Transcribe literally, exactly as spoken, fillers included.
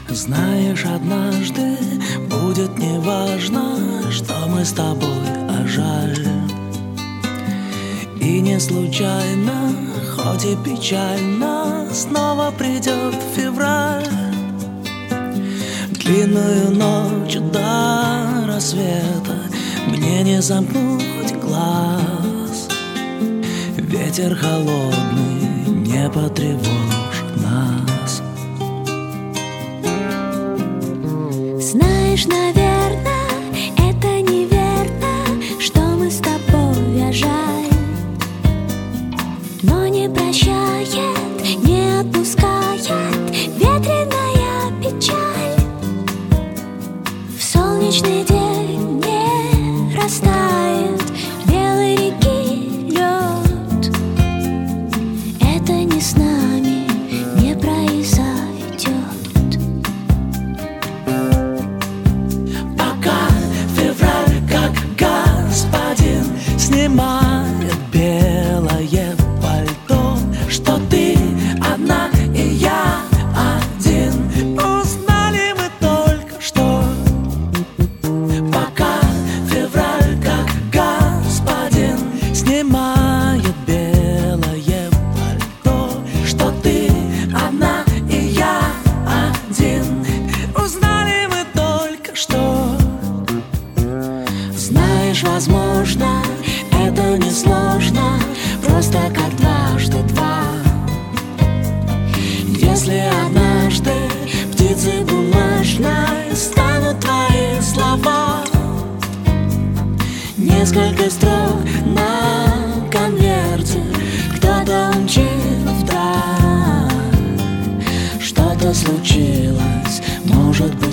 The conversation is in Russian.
Знаешь, однажды будет неважно, что мы с тобой, а жаль. И не случайно, хоть и печально, снова придет февраль. Длинную ночь до рассвета мне не замкнуть глаз. Ветер холодный не потревожит нас. Знаешь, наверное, это неверно, что мы с тобой, а жаль. Но не прощает, не отпускает ветреная печаль. В солнечный день не растает белой реки лед. Это не с нами не произойдет. Снимает белое пальто, что ты одна и я один. Узнали мы только что, пока февраль как господин снимает белое пальто, что ты одна и я один. Узнали мы только что. Знаешь, возможно, это несложно, просто как дважды два. Если однажды птицей бумажной станут твои слова, несколько строк на конверте кто-то умчит вдаль. Что-то случилось, может быть.